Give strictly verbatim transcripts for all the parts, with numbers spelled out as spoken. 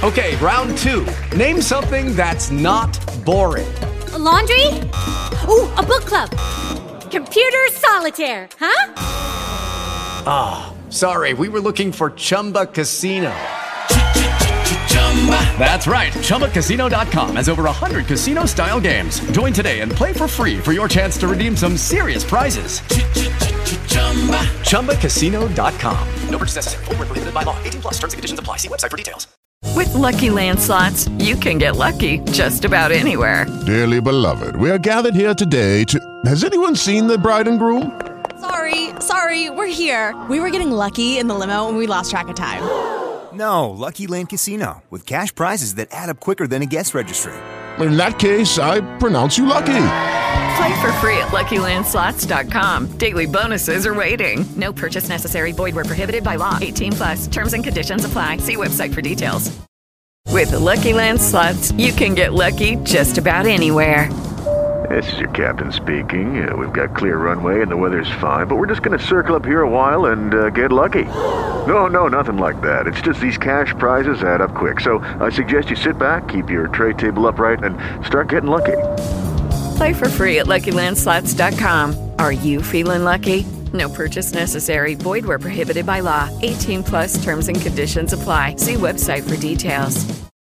Okay, round two. Name something that's not boring. A laundry? Ooh, a book club. Computer solitaire, huh? Ah, oh, sorry, we were looking for Chumba Casino. That's right, Chumba Casino dot com has over one hundred casino-style games. Join today and play for free for your chance to redeem some serious prizes. Chumba Casino dot com. No purchase necessary. Void where prohibited by law. eighteen plus terms and conditions apply. See website for details. With Lucky Land Slots, you can get lucky just about anywhere. Dearly beloved, we are gathered here today to... Has anyone seen the bride and groom? Sorry, sorry, we're here. We were getting lucky in the limo and we lost track of time. No, Lucky Land Casino, with cash prizes that add up quicker than a guest registry. In that case, I pronounce you lucky. Play for free at Lucky Land Slots dot com. Daily bonuses are waiting. No purchase necessary. Void where prohibited by law. eighteen plus. Terms and conditions apply. See website for details. With the Lucky Land Slots, you can get lucky just about anywhere. This is your captain speaking. Uh, we've got clear runway and the weather's fine, but we're just going to circle up here a while and uh, get lucky. No, no, nothing like that. It's just these cash prizes add up quick. So I suggest you sit back, keep your tray table upright, and start getting lucky. Play for free at Lucky Land Slots dot com. Are you feeling lucky? No purchase necessary. Void where prohibited by law. eighteen plus terms and conditions apply. See website for details.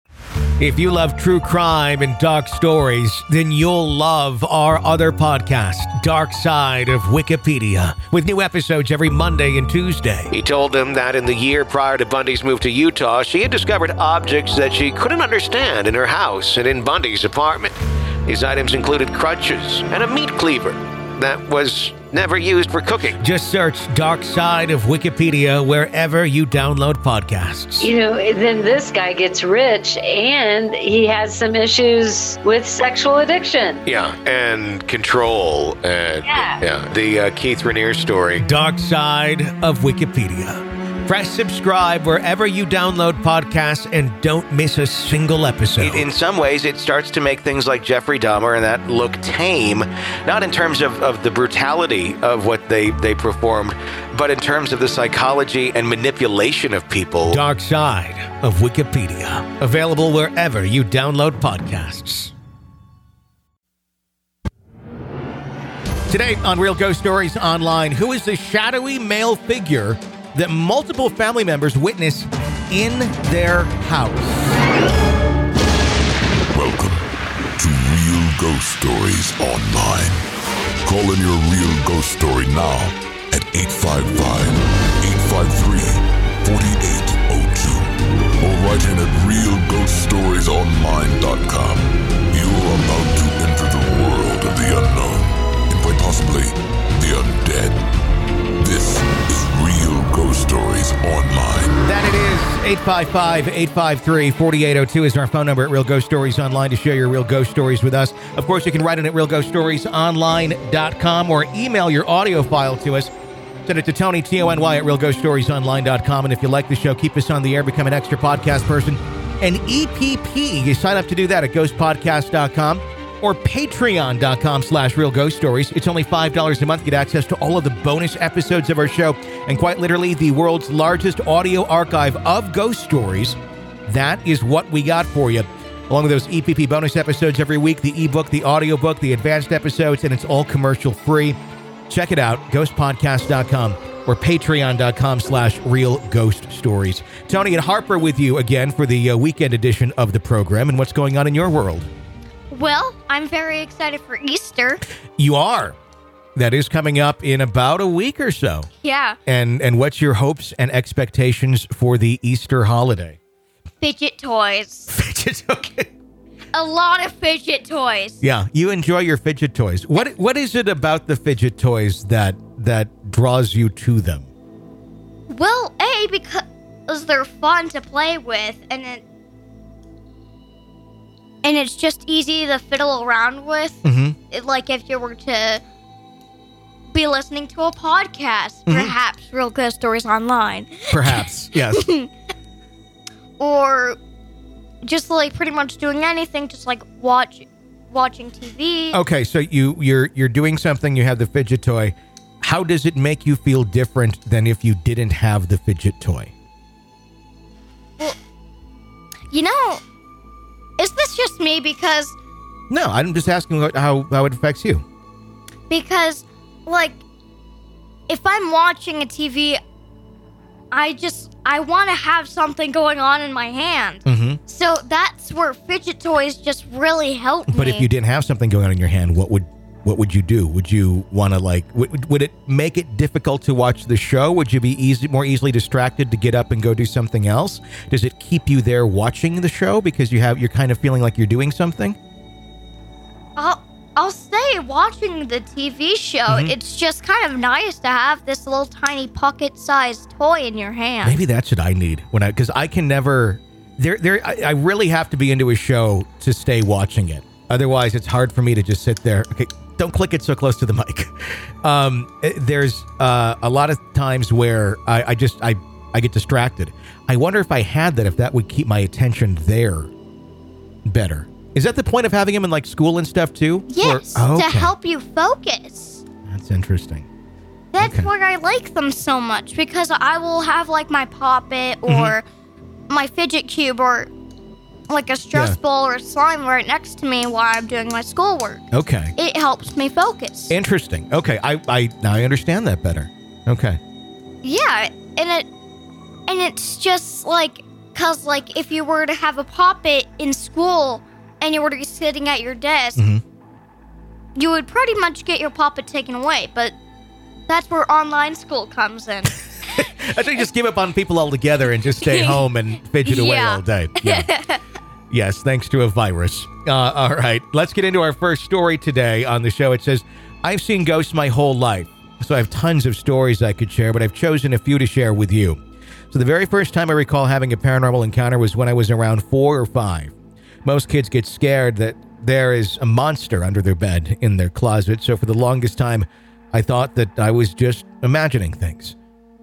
If you love true crime and dark stories, then you'll love our other podcast, Dark Side of Wikipedia, with new episodes every Monday and Tuesday. He told them that in the year prior to Bundy's move to Utah, she had discovered objects that she couldn't understand in her house and in Bundy's apartment. These items included crutches and a meat cleaver that was never used for cooking. Just search Dark Side of Wikipedia wherever you download podcasts. You know, then this guy gets rich and he has some issues with sexual addiction. Yeah, and control. And yeah. yeah the uh, Keith Raniere story. Dark Side of Wikipedia. Press subscribe wherever you download podcasts and don't miss a single episode. In some ways, it starts to make things like Jeffrey Dahmer and that look tame, not in terms of, of the brutality of what they, they performed, but in terms of the psychology and manipulation of people. Dark Side of Wikipedia. Available wherever you download podcasts. Today on Real Ghost Stories Online, who is the shadowy male figure that multiple family members witness in their house? Welcome to Real Ghost Stories Online. Call in your real ghost story now at eight five five, eight five three, four eight zero two or write in at real ghost stories online dot com. You are about to enter the world of the unknown and quite possibly the undead. This is Real Ghost Stories Online. That it is. eight five five, eight five three, four eight zero two is our phone number at Real Ghost Stories Online to share your real ghost stories with us. Of course, you can write in at real ghost stories online dot com or email your audio file to us. Send it to Tony, T O N Y, at real ghost stories online dot com. And if you like the show, keep us on the air, become an extra podcast person. And E P P, you sign up to do that at ghost podcast dot com. Or patreon.com slash real ghost stories. It's only five dollars a month. Get access to all of the bonus episodes of our show and quite literally the world's largest audio archive of ghost stories. That is what we got for you. Along with those E P P bonus episodes every week, the ebook, the audiobook, the advanced episodes, and it's all commercial free. Check it out, ghost podcast dot com or patreon.com slash real ghost stories. Tony and Harper with you again for the uh, weekend edition of the program. And what's going on in your world? Well, I'm very excited for Easter. You are. That is coming up in about a week or so. Yeah. And and what's your hopes and expectations for the Easter holiday? Fidget toys. Fidget, okay. A lot of fidget toys. Yeah, you enjoy your fidget toys. What what is it about the fidget toys that that draws you to them? Well, A, because they're fun to play with, and it And it's just easy to fiddle around with. Mm-hmm. It, like if you were to be listening to a podcast, mm-hmm. perhaps Real Ghost Stories Online. Perhaps, yes. Or just like pretty much doing anything, just like watch, watching T V. Okay, so you, you're you're doing something, you have the fidget toy. How does it make you feel different than if you didn't have the fidget toy? you know, is this just me? Because No, I'm just asking what, how, how it affects you. Because, like, if I'm watching a T V, I just, I want to have something going on in my hand. Mm-hmm. So that's where fidget toys just really help me. But if you didn't have something going on in your hand, what would what would you do? Would you want to, like, would, would it make it difficult to watch the show? Would you be easy, more easily distracted to get up and go do something else? Does it keep you there watching the show because you have, you're kind of feeling like you're doing something? I'll, I'll stay watching the T V show. Mm-hmm. It's just kind of nice to have this little tiny pocket-sized toy in your hand. Maybe that's what I need when I, because I can never, there, there, I, I really have to be into a show to stay watching it. Otherwise, it's hard for me to just sit there. Okay, don't click it so close to the mic. Um, there's uh, a lot of times where I, I just, I, I get distracted. I wonder if I had that, if that would keep my attention there better. Is that the point of having him in, like, school and stuff too? Yes, or, oh, to okay. help you focus. That's interesting. That's Okay. why I like them so much, because I will have, like, my Pop-It or Mm-hmm. my fidget cube or, like, a stress Yeah. ball or a slime right next to me while I'm doing my schoolwork. Okay. It helps me focus. Interesting. Okay, I, I now I understand that better. Okay. Yeah, and it and it's just like, cause like if you were to have a Pop-It in school and you were to be sitting at your desk, Mm-hmm. you would pretty much get your Pop-It taken away. But that's where online school comes in. I think just give up on people altogether and just stay home and fidget away Yeah. all day. Yeah. Yes, thanks to a virus. Uh, all right, let's get into our first story today on the show. It says, I've seen ghosts my whole life, so I have tons of stories I could share, but I've chosen a few to share with you. So the very first time I recall having a paranormal encounter was when I was around four or five. Most kids get scared that there is a monster under their bed in their closet, so for the longest time, I thought that I was just imagining things.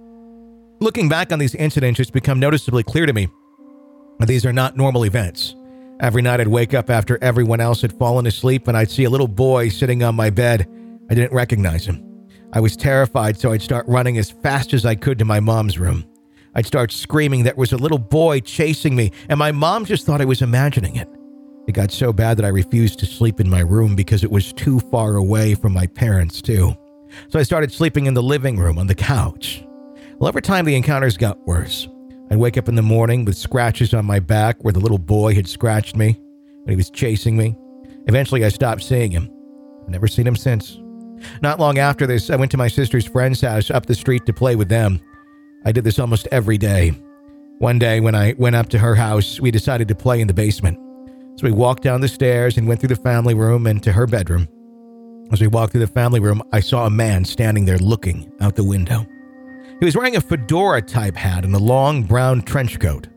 Looking back on these incidents, it's become noticeably clear to me that these are not normal events. Every night I'd wake up after everyone else had fallen asleep and I'd see a little boy sitting on my bed. I didn't recognize him. I was terrified, so I'd start running as fast as I could to my mom's room. I'd start screaming that there was a little boy chasing me, and my mom just thought I was imagining it. It got so bad that I refused to sleep in my room because it was too far away from my parents, too. So I started sleeping in the living room on the couch. Well, over time, the encounters got worse. I'd wake up in the morning with scratches on my back where the little boy had scratched me when he was chasing me. Eventually, I stopped seeing him. I've never seen him since. Not long after this, I went to my sister's friend's house up the street to play with them. I did this almost every day. One day, when I went up to her house, we decided to play in the basement. So we walked down the stairs and went through the family room and to her bedroom. As we walked through the family room, I saw a man standing there looking out the window. He was wearing a fedora-type hat and a long brown trench coat.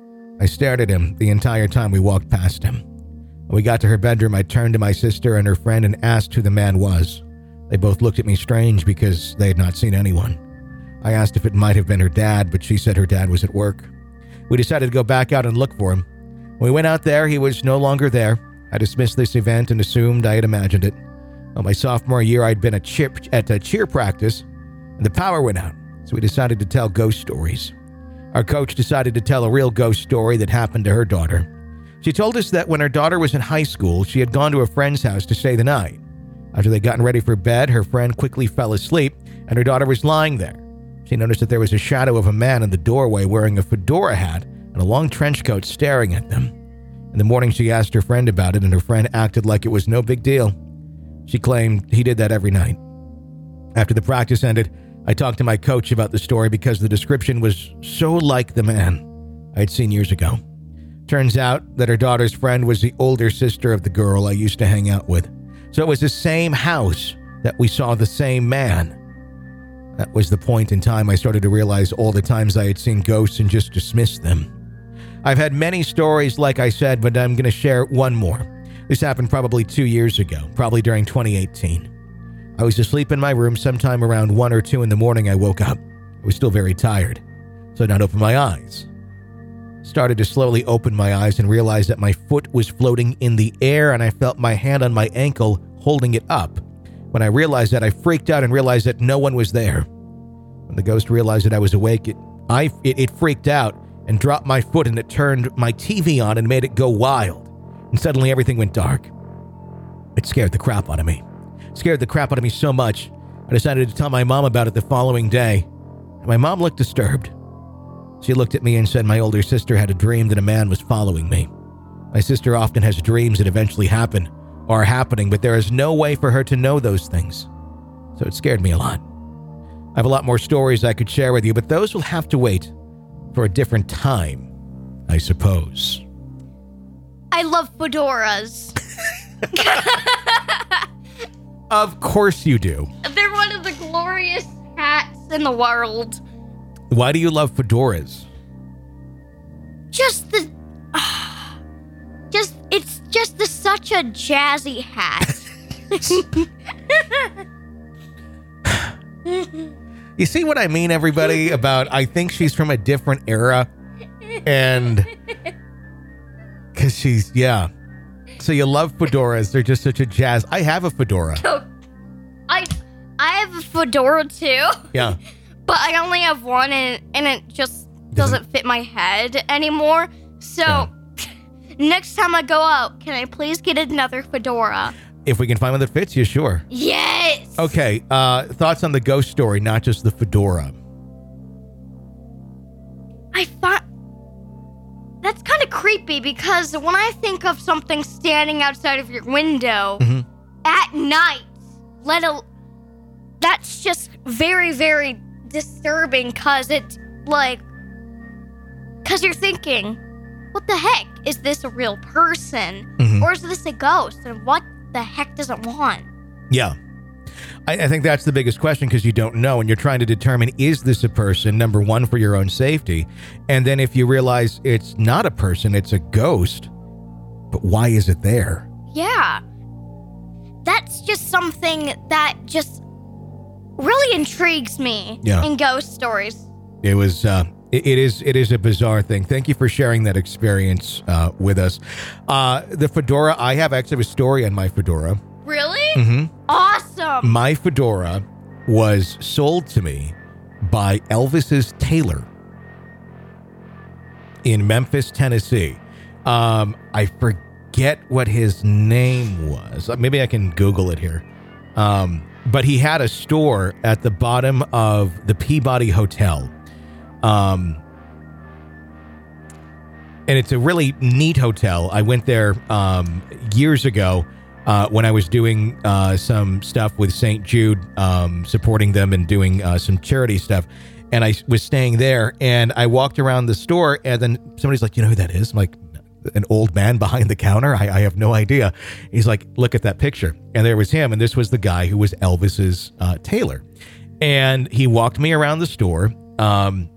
I stared at him the entire time we walked past him. When we got to her bedroom, I turned to my sister and her friend and asked who the man was. They both looked at me strange because they had not seen anyone. I asked if it might have been her dad, but she said her dad was at work. We decided to go back out and look for him. When we went out there, he was no longer there. I dismissed this event and assumed I had imagined it. Well, my sophomore year, I'd been a chip at a cheer practice, and the power went out. So we decided to tell ghost stories. Our coach decided to tell a real ghost story that happened to her daughter. She told us that when her daughter was in high school, she had gone to a friend's house to stay the night. After they'd gotten ready for bed, her friend quickly fell asleep, and her daughter was lying there. She noticed that there was a shadow of a man in the doorway wearing a fedora hat and a long trench coat staring at them. In the morning, she asked her friend about it, and her friend acted like it was no big deal. She claimed he did that every night. After the practice ended, I talked to my coach about the story because the description was so like the man I'd seen years ago. Turns out that her daughter's friend was the older sister of the girl I used to hang out with. So it was the same house that we saw the same man. That was the point in time I started to realize all the times I had seen ghosts and just dismissed them. I've had many stories, like I said, but I'm going to share one more. This happened probably two years ago, probably during twenty eighteen. I was asleep in my room sometime around one or two in the morning. I woke up. I was still very tired, so I did not open my eyes. Started to slowly open my eyes and realized that my foot was floating in the air and I felt my hand on my ankle holding it up. When I realized that, I freaked out and realized that no one was there. When the ghost realized that I was awake, it, I, it, it freaked out and dropped my foot, and it turned my T V on and made it go wild. And suddenly everything went dark. It scared the crap out of me. It scared the crap out of me so much, I decided to tell my mom about it the following day. My mom looked disturbed. She looked at me and said my older sister had a dream that a man was following me. My sister often has dreams that eventually happen or are happening, but there is no way for her to know those things. So it scared me a lot. I have a lot more stories I could share with you, but those will have to wait for a different time, I suppose. I love fedoras. Of course you do. They're one of the glorious hats in the world. Why do you love fedoras? Just the... Uh, just, it's just the, such a jazzy hat. You see what I mean, everybody, about I think she's from a different era, and because she's, yeah. So you love fedoras. They're just such a jazz. I have a fedora. I I have a fedora too. Yeah. But I only have one, and, and it just doesn't fit my head anymore. So yeah. Next time I go out, can I please get another fedora? If we can find one that fits you, sure. Yes. Okay. Uh, thoughts on the ghost story, not just the fedora. I find that's kind of creepy because when I think of something standing outside of your window mm-hmm. at night, let a that's just very, very disturbing because it's like, because you're thinking, what the heck? Is this a real person? Mm-hmm. Or is this a ghost? And what the heck does it want? Yeah. I, I think that's the biggest question because you don't know and you're trying to determine, is this a person, number one, for your own safety? And then if you realize it's not a person, it's a ghost, but why is it there? Yeah. That's just something that just really intrigues me yeah. in ghost stories. It was, uh, it, it is, it is a bizarre thing. Thank you for sharing that experience uh, with us. Uh, the fedora, I have actually a story on my fedora. Really? Mm-hmm. Awesome. My fedora was sold to me by Elvis's tailor in Memphis, Tennessee. Um, I forget what his name was. Maybe I can Google it here. Um, but he had a store at the bottom of the Peabody Hotel. Um, and it's a really neat hotel. I went there um, years ago. Uh, when I was doing uh, some stuff with Saint Jude, um, supporting them and doing uh, some charity stuff. And I was staying there and I walked around the store and then somebody's like, you know who that is? I'm like, an old man behind the counter? I, I have no idea. He's like, look at that picture. And there was him. And this was the guy who was Elvis's uh, tailor. And he walked me around the store. Um,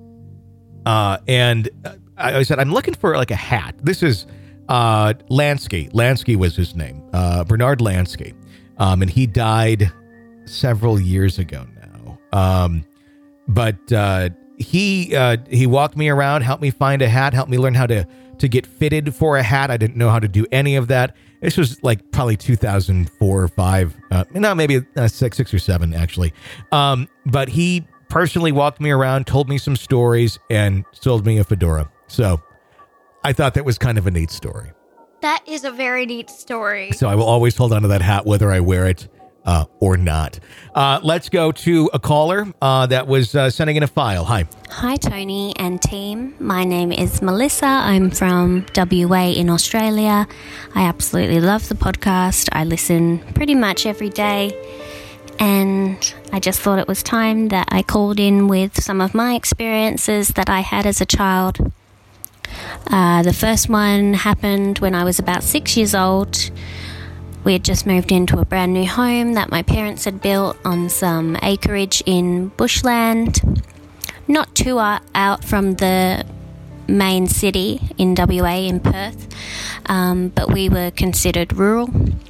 uh, and I, I said, I'm looking for like a hat. This is... Uh, Lansky. Lansky was his name. Uh, Bernard Lansky. Um, and he died several years ago now. Um, but uh, he uh, he walked me around, helped me find a hat, helped me learn how to, to get fitted for a hat. I didn't know how to do any of that. This was like probably two thousand four or five. Uh, no, maybe uh, six, six or seven, actually. Um, but he personally walked me around, told me some stories, and sold me a fedora. So... I thought that was kind of a neat story. That is a very neat story. So I will always hold on to that hat, whether I wear it uh, or not. Uh, let's go to a caller uh, that was uh, sending in a file. Hi. Hi, Tony and team. My name is Melissa. I'm from W A in Australia. I absolutely love the podcast. I listen pretty much every day. And I just thought it was time that I called in with some of my experiences that I had as a child. Uh, the first one happened when I was about six years old. We had just moved into a brand new home that my parents had built on some acreage in bushland, not too out from the main city in W A in Perth, um, but we were considered rural.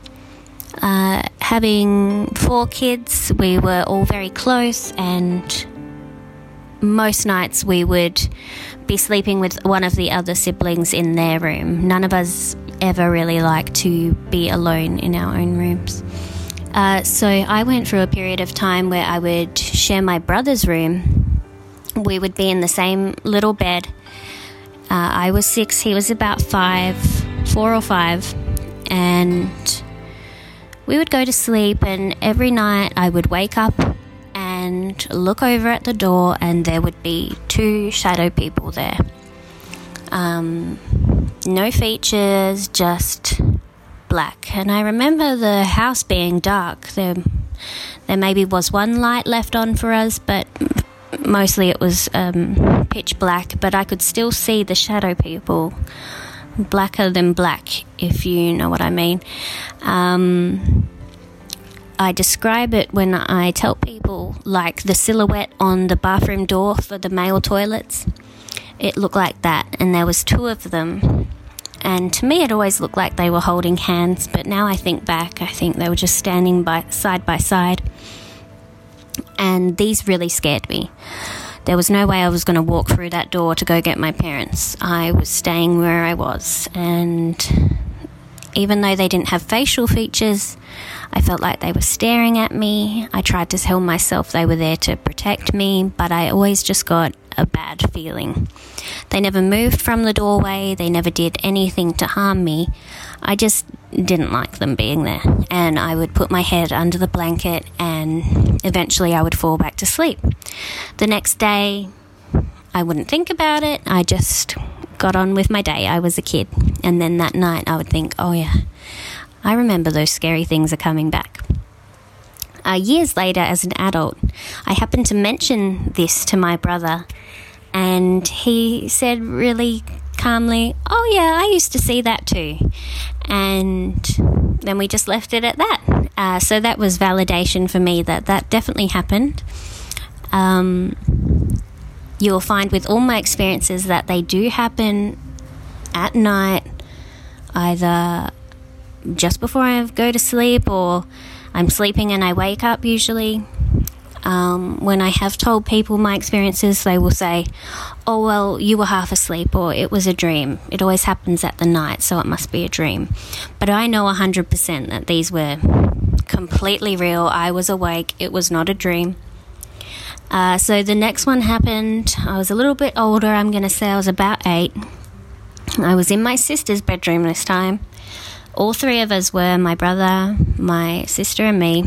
Uh, having four kids, we were all very close, and most nights we would be sleeping with one of the other siblings in their room. None of us ever really liked to be alone in our own rooms. Uh, so I went through a period of time where I would share my brother's room. We would be in the same little bed, I was six, he was about five, four or five, and we would go to sleep, and every night I would wake up and look over at the door, and there would be two shadow people there. Um, no features, just black. And I remember the house being dark. There, there maybe was one light left on for us, but mostly it was um, pitch black. But I could still see the shadow people, blacker than black, if you know what I mean. Um, I describe it when I tell people like the silhouette on the bathroom door for the male toilets. It looked like that, and there was two of them. And to me, it always looked like they were holding hands, but now I think back, I think they were just standing by side by side. And these really scared me. There was no way I was going to walk through that door to go get my parents. I was staying where I was, and even though they didn't have facial features, I felt like they were staring at me. I tried to tell myself they were there to protect me, but I always just got a bad feeling. They never moved from the doorway. They never did anything to harm me. I just didn't like them being there, and I would put my head under the blanket, and eventually I would fall back to sleep. The next day, I wouldn't think about it. I just got on with my day. I was a kid. And then that night I would think, oh yeah, I remember those scary things are coming back. Uh, years later, as an adult, I happened to mention this to my brother, and he said really calmly, oh yeah, I used to see that too. And then we just left it at that. Uh, so that was validation for me that that definitely happened. Um, you'll find with all my experiences that they do happen at night, either just before I go to sleep, or I'm sleeping and I wake up usually. Um, when I have told people my experiences, they will say, oh, well, you were half asleep, or it was a dream. It always happens at the night, so it must be a dream. But I know one hundred percent that these were completely real. I was awake. It was not a dream. Uh, so the next one happened. I was a little bit older. I'm going to say I was about eight. I was in my sister's bedroom this time. All three of us were, my brother, my sister, and me.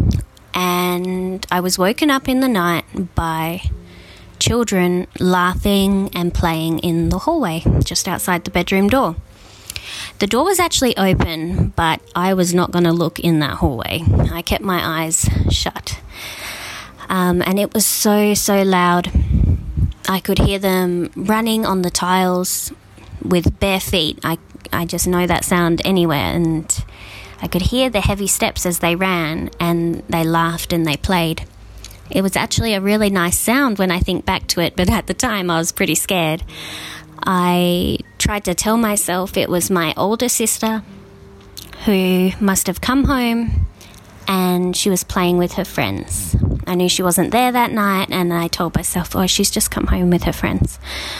And I was woken up in the night by children laughing and playing in the hallway just outside the bedroom door. The door was actually open, but I was not going to look in that hallway. I kept my eyes shut. Um, and it was so, so loud. I could hear them running on the tiles with bare feet. I, I just know that sound anywhere, and I could hear the heavy steps as they ran, and they laughed and they played. It was actually a really nice sound when I think back to it, but at the time I was pretty scared. I tried to tell myself it was my older sister who must have come home and she was playing with her friends. I knew she wasn't there that night, and I told myself, oh, she's just come home with her friends.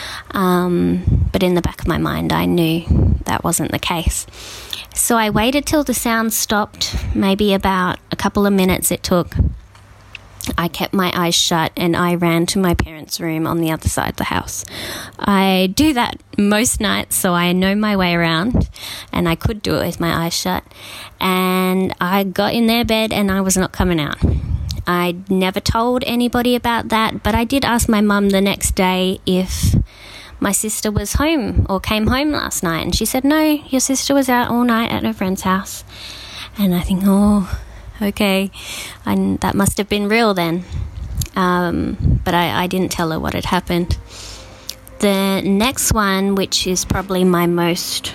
Um, but in the back of my mind, I knew that wasn't the case. So I waited till the sound stopped, maybe about a couple of minutes it took. I kept my eyes shut and I ran to my parents' room on the other side of the house. I do that most nights, so I know my way around, and I could do it with my eyes shut. And I got in their bed and I was not coming out. I never told anybody about that, but I did ask my mum the next day if my sister was home or came home last night, and she said, no, your sister was out all night at her friend's house. And I think, oh, okay, and that must have been real then. Um, but I, I didn't tell her what had happened. The next one, which is probably my most,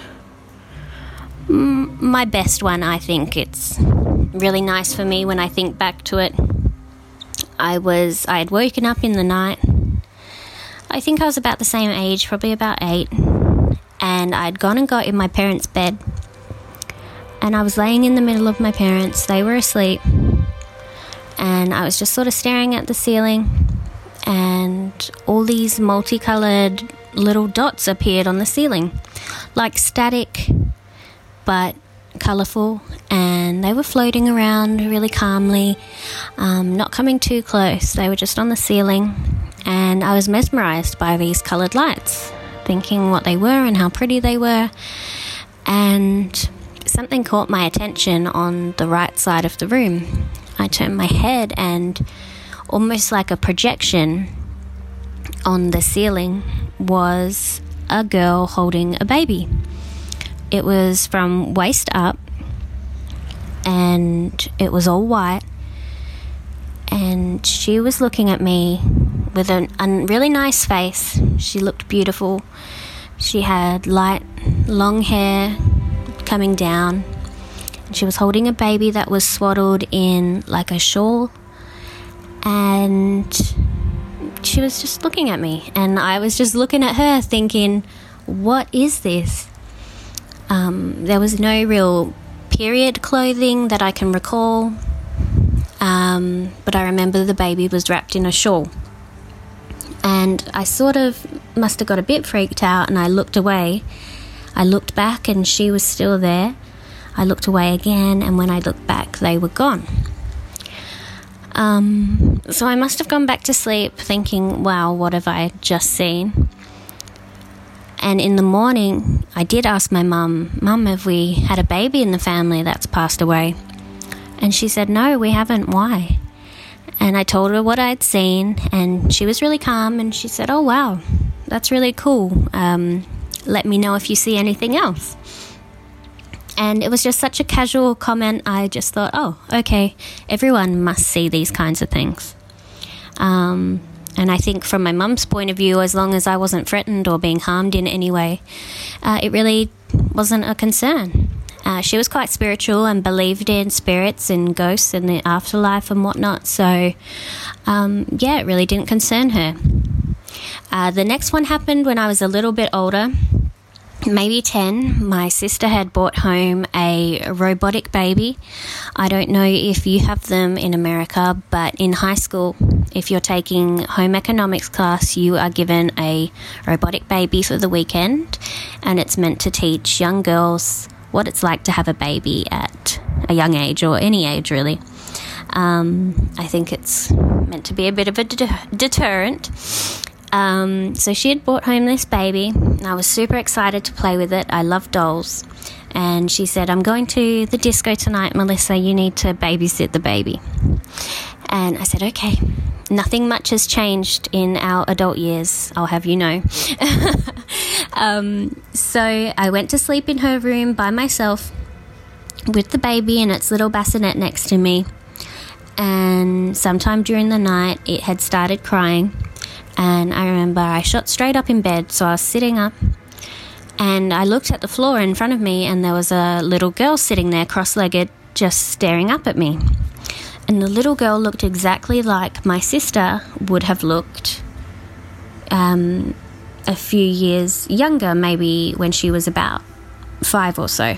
mm, my best one, I think. It's really nice for me when I think back to it. I was, I had woken up in the night. I think I was about the same age, probably about eight. And I'd gone and got in my parents' bed. And I was laying in the middle of my parents. They were asleep. And I was just sort of staring at the ceiling. And all these multicolored little dots appeared on the ceiling. Like static, but colourful. And they were floating around really calmly, um, not coming too close. They were just on the ceiling. And I was mesmerised by these coloured lights. thinking what they were and how pretty they were. And something caught my attention on the right side of the room. I turned my head, and almost like a projection on the ceiling was a girl holding a baby. It was from waist up, and it was all white, and she was looking at me with a, a really nice face. She looked beautiful. She had light, long hair coming down. She was holding a baby that was swaddled in like a shawl, and she was just looking at me, and I was just looking at her thinking, what is this? Um, there was no real period clothing that I can recall, um, but I remember the baby was wrapped in a shawl. And I sort of must have got a bit freaked out, and I looked away. I looked back, and she was still there. I looked away again, and when I looked back, they were gone. Um, so I must have gone back to sleep thinking, wow, what have I just seen? And in the morning, I did ask my mum, Mum, have we had a baby in the family that's passed away? And she said, no, we haven't. Why? And I told her what I'd seen, and she was really calm, and she said, oh, wow, that's really cool. Um, let me know if you see anything else. And it was just such a casual comment. I just thought, oh, okay, everyone must see these kinds of things. Um, and I think from my mum's point of view, as long as I wasn't threatened or being harmed in any way, uh, it really wasn't a concern. Uh, she was quite spiritual and believed in spirits and ghosts and the afterlife and whatnot. So, um, yeah, it really didn't concern her. Uh, the next one happened when I was a little bit older. Maybe ten, my sister had brought home a robotic baby. I don't know if you have them in America, but in high school, if you're taking home economics class, you are given a robotic baby for the weekend, and it's meant to teach young girls what it's like to have a baby at a young age, or any age really. Um, I think it's meant to be a bit of a de- deterrent. Um, so she had brought home this baby, and I was super excited to play with it. I love dolls. And she said, I'm going to the disco tonight, Melissa, you need to babysit the baby. And I said, okay. Nothing much has changed in our adult years, I'll have you know. um, so I went to sleep in her room by myself with the baby and its little bassinet next to me. And sometime during the night, it had started crying. And I remember I shot straight up in bed, so I was sitting up, and I looked at the floor in front of me, and there was a little girl sitting there cross-legged, just staring up at me. And the little girl looked exactly like my sister would have looked um, a few years younger, maybe when she was about five or so.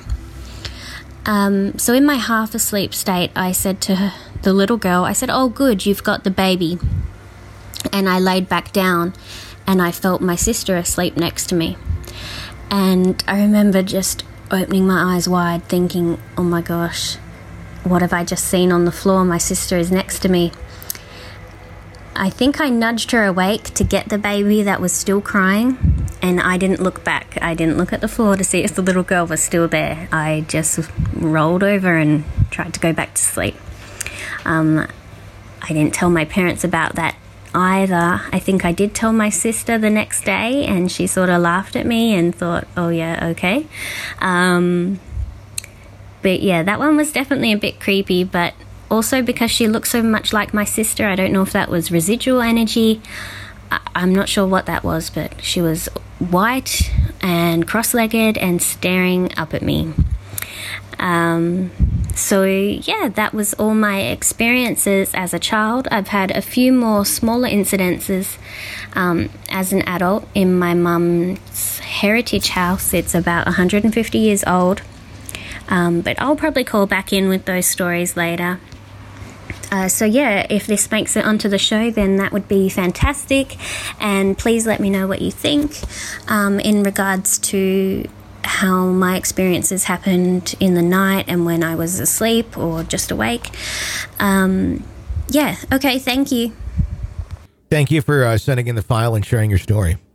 Um, so in my half-asleep state, I said to her, the little girl, I said, oh, good, you've got the baby. And I laid back down, and I felt my sister asleep next to me. And I remember just opening my eyes wide, thinking, oh my gosh, what have I just seen on the floor? My sister is next to me. I think I nudged her awake to get the baby that was still crying, and I didn't look back. I didn't look at the floor to see if the little girl was still there. I just rolled over and tried to go back to sleep. Um, I didn't tell my parents about that either. I think I did tell my sister the next day, and she sort of laughed at me and thought, oh yeah, okay. Um, but yeah, that one was definitely a bit creepy, but also because she looked so much like my sister, I don't know if that was residual energy. I- I'm not sure what that was, but she was white and cross-legged and staring up at me. Um, so yeah, that was all my experiences as a child. I've had a few more smaller incidences um, as an adult in my mum's heritage house. It's about one hundred fifty years old, um, but I'll probably call back in with those stories later. Uh, so yeah, if this makes it onto the show, then that would be fantastic, and please let me know what you think um, in regards to how my experiences happened in the night and when I was asleep or just awake. Um, yeah, okay, thank you. Thank you for uh, sending in the file and sharing your story. I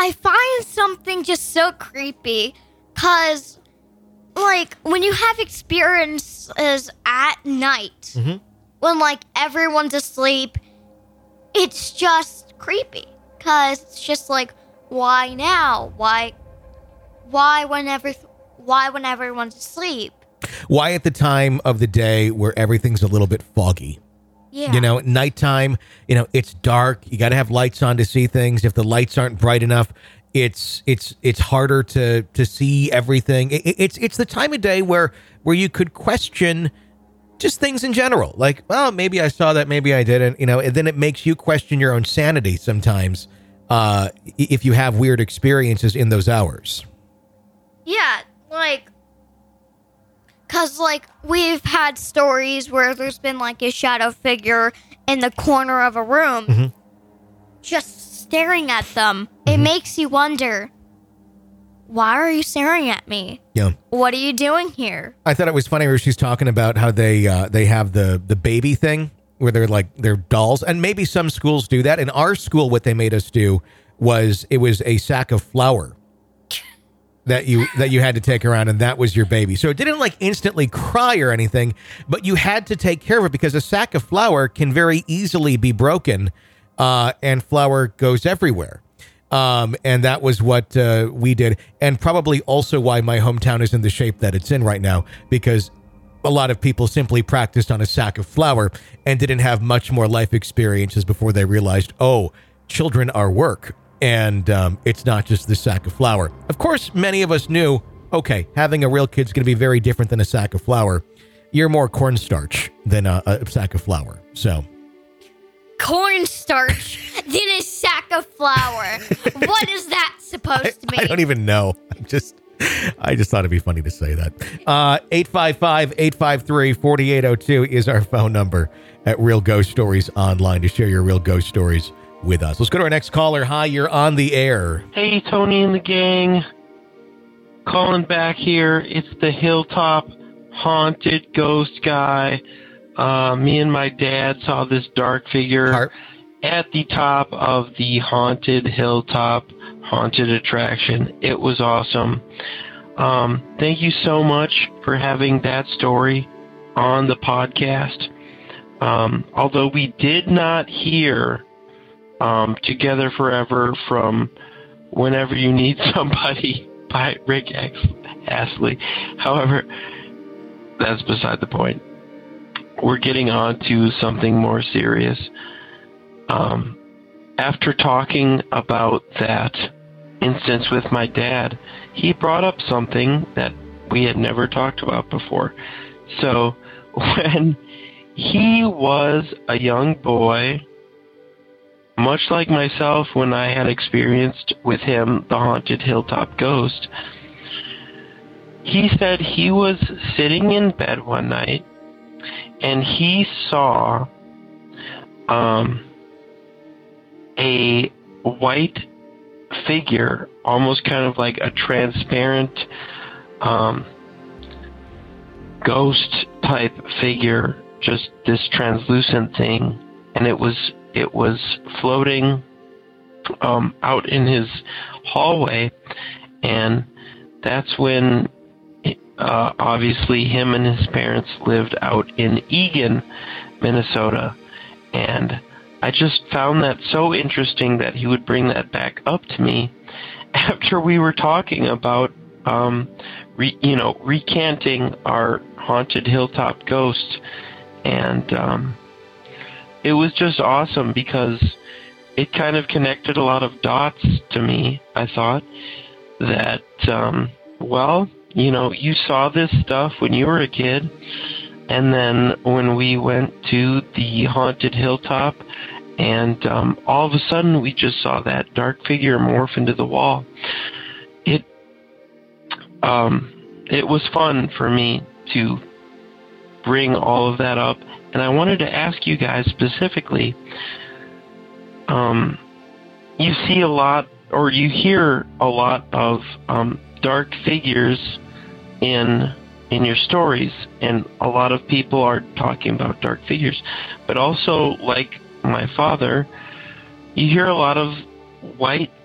I find something just so creepy because, like, when you have experiences at night, Mm-hmm. when, like, everyone's asleep, it's just creepy because it's just like, why now? Why, why whenever, why when everyone's asleep? Why at the time of the day where everything's a little bit foggy? Yeah. You know, at nighttime, you know, it's dark. You got to have lights on to see things. If the lights aren't bright enough, it's it's it's harder to to see everything. It, it's it's the time of day where where you could question just things in general. Like, well, maybe I saw that, maybe I didn't. You know, and then it makes you question your own sanity sometimes uh, if you have weird experiences in those hours. Yeah, like, because, like, we've had stories where there's been, like, a shadow figure in the corner of a room Mm-hmm. just staring at them. It makes you wonder, why are you staring at me? Yeah. What are you doing here? I thought it was funny where she's talking about how they uh, they have the the baby thing where they're like they're dolls, and maybe some schools do that. In our school, what they made us do was it was a sack of flour that you that you had to take around, and that was your baby. So it didn't like instantly cry or anything, but you had to take care of it because a sack of flour can very easily be broken, uh, and flour goes everywhere. Um, and that was what uh, we did, and probably also why my hometown is in the shape that it's in right now, because a lot of people simply practiced on a sack of flour and didn't have much more life experiences before they realized, oh, children are work, and um, it's not just the sack of flour. Of course, many of us knew, okay, having a real kid's going to be very different than a sack of flour. You're more cornstarch than a, a sack of flour, so... Cornstarch than a sack of flour. What is that supposed to mean? I don't even know. I just I just thought it'd be funny to say that. Uh, eight five five, eight five three, four eight zero two is our phone number at Real Ghost Stories Online to share your real ghost stories with us. Let's go to our next caller. Hi, you're on the air. Hey, Tony and the gang. Calling back here. It's the Hilltop Haunted Ghost Guy. Uh, me and my dad saw this dark figure Heart. at the top of the haunted hilltop haunted attraction. It was awesome. Um, thank you so much for having that story on the podcast. Um, although we did not hear um, Together Forever from Whenever You Need Somebody by Rick Astley. However, that's beside the point. We're getting on to something more serious. Um, after talking about that instance with my dad, he brought up something that we had never talked about before. So when he was a young boy, much like myself when I had experienced with him the haunted hilltop ghost, he said he was sitting in bed one night and he saw um, a white figure, almost kind of like a transparent um, ghost type figure, just this translucent thing, and it was it was floating um, out in his hallway, and that's when Uh, obviously, him and his parents lived out in Eagan, Minnesota, and I just found that so interesting that he would bring that back up to me after we were talking about, um, re- you know, recanting our haunted hilltop ghost, and um, it was just awesome because it kind of connected a lot of dots to me. I thought that, um, well, you know, you saw this stuff when you were a kid, and then when we went to the haunted hilltop, and um, all of a sudden we just saw that dark figure morph into the wall. It, um, it was fun for me to bring all of that up, and I wanted to ask you guys specifically, um, you see a lot, or you hear a lot of um, dark figures in in your stories, and a lot of people are talking about dark figures, but also, like my father, you hear a lot of white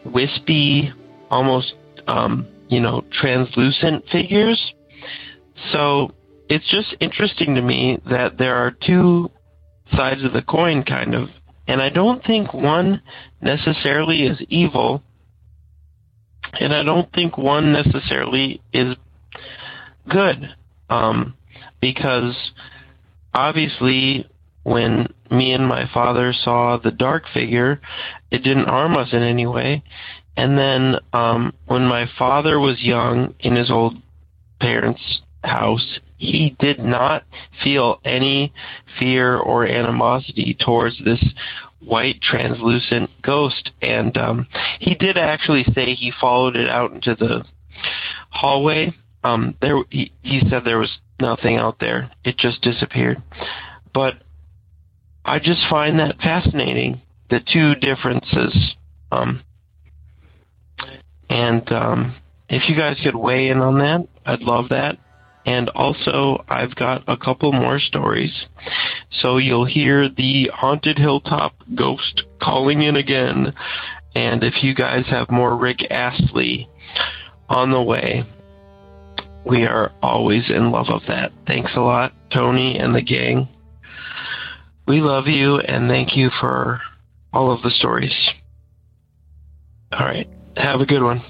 wispy, almost, um, you know, translucent figures. So it's just interesting to me that there are two sides of the coin, kind of, and I don't think one necessarily is evil, and I don't think one necessarily is good, um, because obviously when me and my father saw the dark figure, it didn't harm us in any way. And then um, when my father was young in his old parents' house, he did not feel any fear or animosity towards this white translucent ghost. And um, he did actually say he followed it out into the hallway. Um, there, he, he said there was nothing out there. It just disappeared. But I just find that fascinating, the two differences. Um, and um, if you guys could weigh in on that, I'd love that. And also, I've got a couple more stories. So you'll hear the Haunted Hilltop Ghost calling in again. And if you guys have more Rick Astley on the way, we are always in love of that. Thanks a lot, Tony and the gang. We love you, and thank you for all of the stories. All right. Have a good one.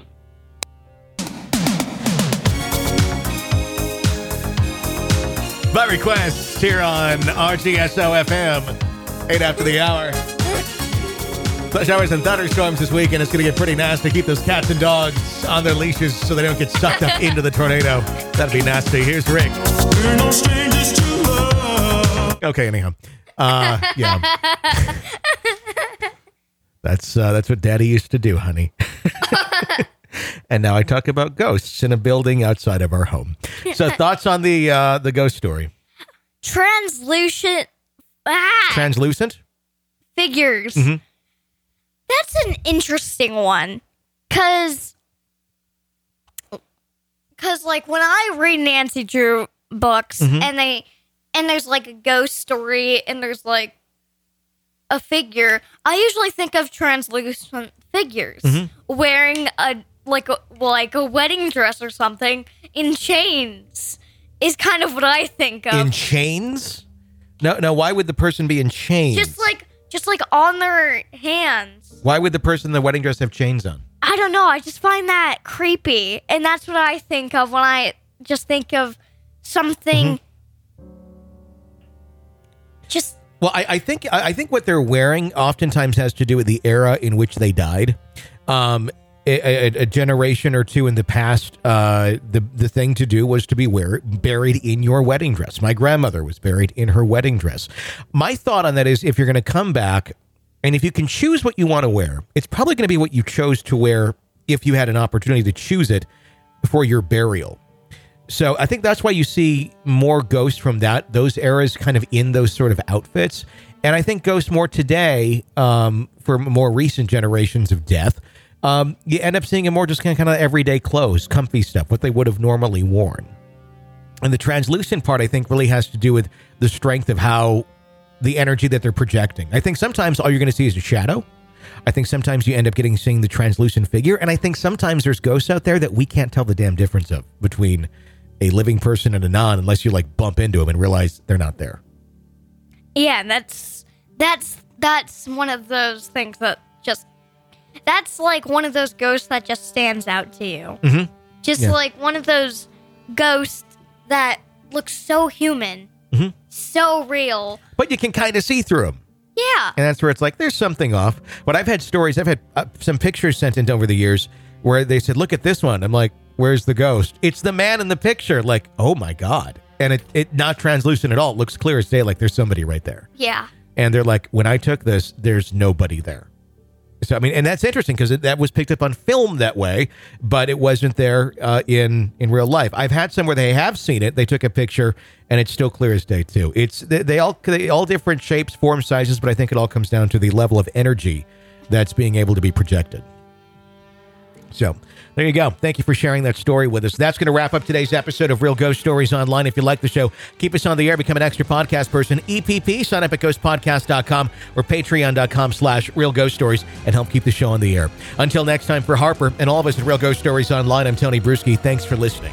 By request here on R G S O F M, eight after the hour. Showers and thunderstorms this weekend. It's going to get pretty nasty. Keep those cats and dogs on their leashes so they don't get sucked up into the tornado. That'd be nasty. Here's Rick. We're no strangers to love. Okay, anyhow. Uh, yeah. That's uh, that's what Daddy used to do, honey. And now I talk about ghosts in a building outside of our home. So thoughts on the uh, the ghost story? Translucent. Ah, Translucent? figures. Mm-hmm. That's an interesting one. Because, cause like, when I read Nancy Drew books, Mhm. and they, and there's, like, a ghost story, and there's, like, a figure, I usually think of translucent figures. Mhm. Wearing a, like, a, like a wedding dress or something in chains is kind of what I think of. In chains? No, no. Why would the person be in chains? Just, like, just, like, on their hands. Why would the person in the wedding dress have chains on? I don't know. I just find that creepy. And that's what I think of when I just think of something. Mm-hmm. Just. Well, I, I think I I think what they're wearing oftentimes has to do with the era in which they died. Um, a, a, a generation or two in the past, uh, the the thing to do was to be wear, buried in your wedding dress. My grandmother was buried in her wedding dress. My thought on that is, if you're going to come back, and if you can choose what you want to wear, it's probably going to be what you chose to wear if you had an opportunity to choose it for your burial. So I think that's why you see more ghosts from that those eras kind of in those sort of outfits. And I think ghosts more today, um, for more recent generations of death, um, you end up seeing them more just kind of, kind of everyday clothes, comfy stuff, what they would have normally worn. And the translucent part, I think, really has to do with the strength of how the energy that they're projecting. I think sometimes all you're going to see is a shadow. I think sometimes you end up getting seeing the translucent figure. And I think sometimes there's ghosts out there that we can't tell the damn difference of between a living person and a non, unless you like bump into them and realize they're not there. Yeah, that's that's that's one of those things that just that's like one of those ghosts that just stands out to you. Mm-hmm. Just Yeah. like one of those ghosts that looks so human, Mm-hmm. so real. But you can kind of see through them. Yeah. And that's where it's like, there's something off. But I've had stories, I've had uh, some pictures sent in over the years where they said, look at this one. I'm like, where's the ghost? It's the man in the picture. Like, oh my God. And it, it not translucent at all. It looks clear as day, like there's somebody right there. Yeah. And they're like, when I took this, there's nobody there. So, I mean, and that's interesting because that was picked up on film that way, but it wasn't there uh, in in real life. I've had some where they have seen it. They took a picture, and it's still clear as day too. It's they, they all they all different shapes, form, sizes, but I think it all comes down to the level of energy that's being able to be projected. So There you go. Thank you for sharing that story with us. That's going to wrap up today's episode of Real Ghost Stories Online. If you like the show, keep us on the air, become an extra podcast person. E P P, sign up at ghost podcast dot com or patreon.com slash Real Ghost Stories and help keep the show on the air. Until next time, for Harper and all of us at Real Ghost Stories Online, I'm Tony Bruschi. Thanks for listening.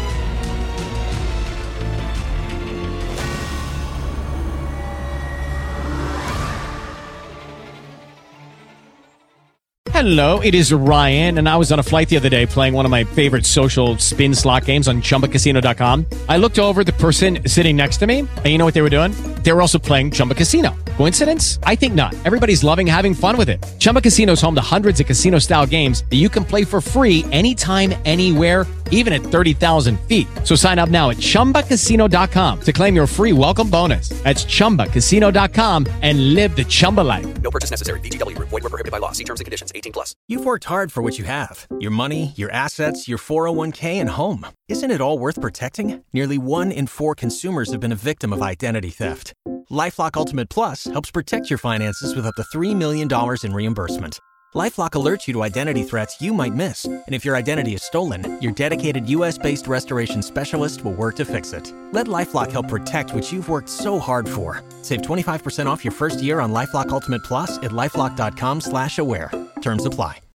Hello, it is Ryan, and I was on a flight the other day playing one of my favorite social spin slot games on chumba casino dot com. I looked over at the person sitting next to me, and you know what they were doing? They were also playing Chumba Casino. Coincidence? I think not. Everybody's loving having fun with it. Chumba Casino is home to hundreds of casino-style games that you can play for free anytime, anywhere, even at thirty thousand feet. So sign up now at chumba casino dot com to claim your free welcome bonus. That's chumba casino dot com and live the Chumba life. No purchase necessary. V G W. Void where prohibited by law. See terms and conditions. eighteen plus. You've worked hard for what you have. Your money, your assets, your four oh one k, and home. Isn't it all worth protecting? Nearly one in four consumers have been a victim of identity theft. LifeLock Ultimate Plus helps protect your finances with up to three million dollars in reimbursement. LifeLock alerts you to identity threats you might miss. And if your identity is stolen, your dedicated U S based restoration specialist will work to fix it. Let LifeLock help protect what you've worked so hard for. Save twenty-five percent off your first year on LifeLock Ultimate Plus at LifeLock dot com slash aware. Terms apply.